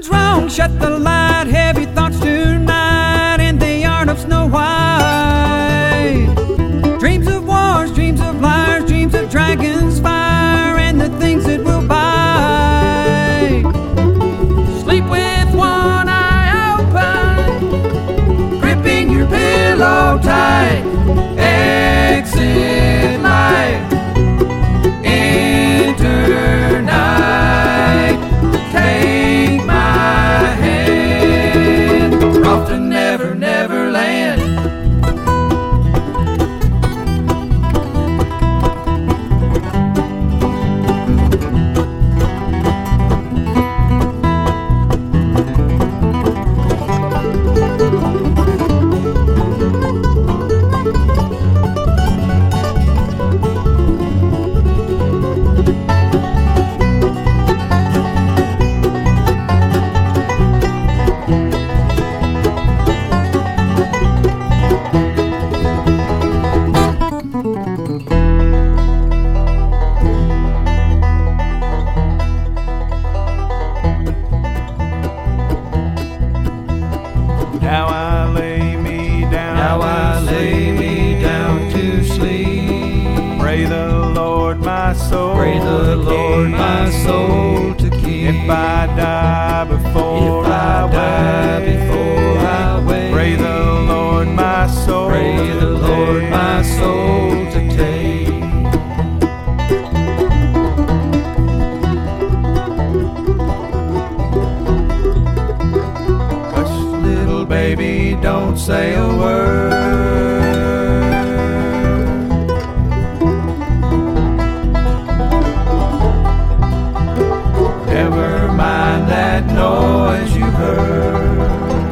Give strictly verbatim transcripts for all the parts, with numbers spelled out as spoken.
Something's wrong, shut the light. Heavy thoughts tonight in the yard of Snow White. Dreams of wars, dreams of liars, dreams of dragons, fire, and the things that will bite. Sleep with one eye open, gripping your pillow tight. Exit life, enter night. Take my hand, we're off to Never, Never Land. Now I lay me down. Now I lay me down to sleep. Pray the Lord my soul. Pray the to Lord keep. my soul to keep. If I die before If I die wake, before I wake, pray the Lord my soul. Pray to the Lord take. my soul to take. Hush, little baby, don't say a word. Never mind that noise you heard.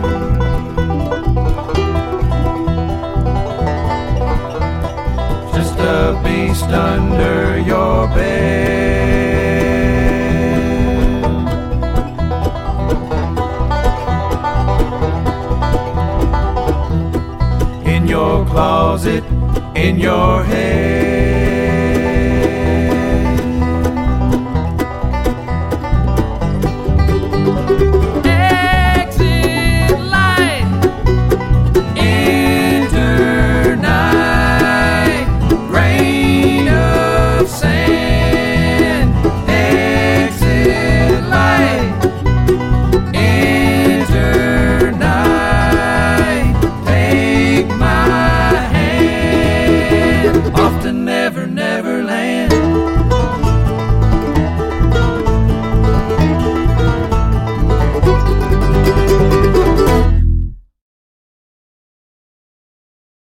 Just a beast under your bed. In your closet, in your head.